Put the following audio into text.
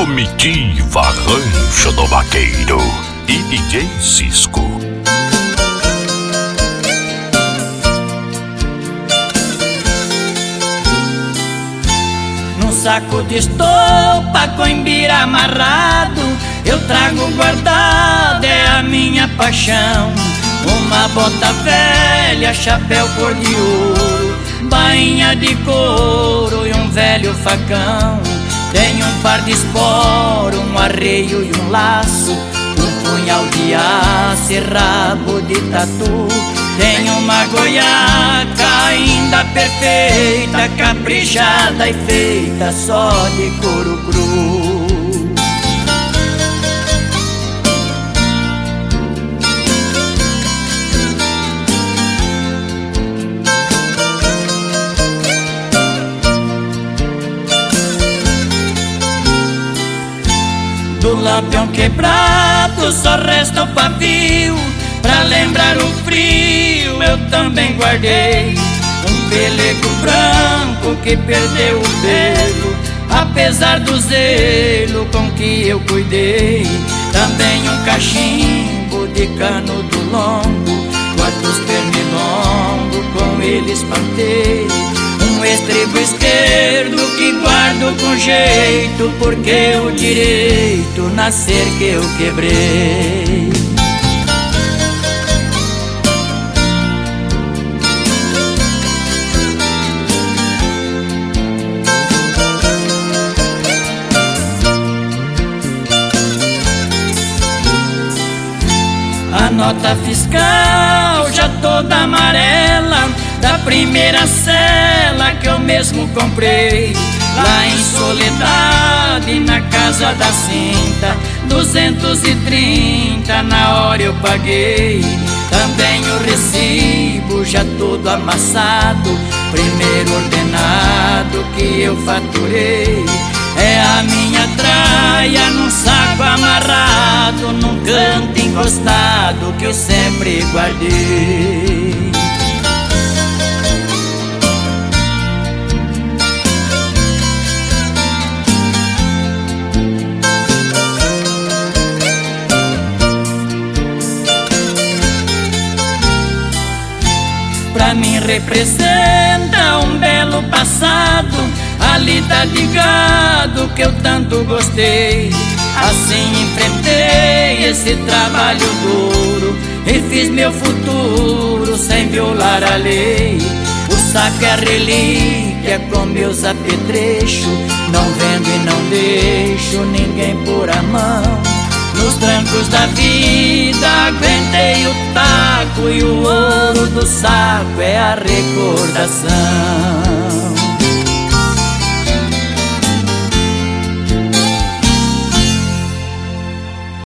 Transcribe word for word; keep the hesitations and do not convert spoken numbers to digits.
Comitiva Rancho do Vaqueiro e D J Cisco. Num saco de estopa com imbira amarrado, eu trago guardado, é a minha paixão. Uma bota velha, chapéu cor de ouro, bainha de couro e um velho facão. Tenho um par de esporo, um arreio e um laço, um punhal de aço e rabo de tatu. Tenho uma goiaca ainda perfeita, caprichada e feita só de couro cru. Do lampião quebrado só resta o pavio, pra lembrar o frio eu também guardei um pelego branco que perdeu o pelo, apesar do zelo com que eu cuidei. Também um cachimbo de cano do longo, quantos pernilongos com ele espantei. Um estribo esquerdo que guardo com jeito, porque o direito nascer que eu quebrei. A nota fiscal já toda amarela, da primeira cela que eu mesmo comprei, lá em Soledade, na casa da cinta, duzentos e trinta na hora eu paguei. Também o recibo já todo amassado, primeiro ordenado que eu faturei. É a minha traia num saco amarrado, num canto encostado que eu sempre guardei. Pra mim representa um belo passado, a lida de gado que eu tanto gostei. Assim enfrentei esse trabalho duro e fiz meu futuro sem violar a lei. O saco é relíquia com meus apetrechos, não vendo e não deixo ninguém pôr a mão. Nos trancos da vida aguentei o taco, e o ouro do saco é a recordação.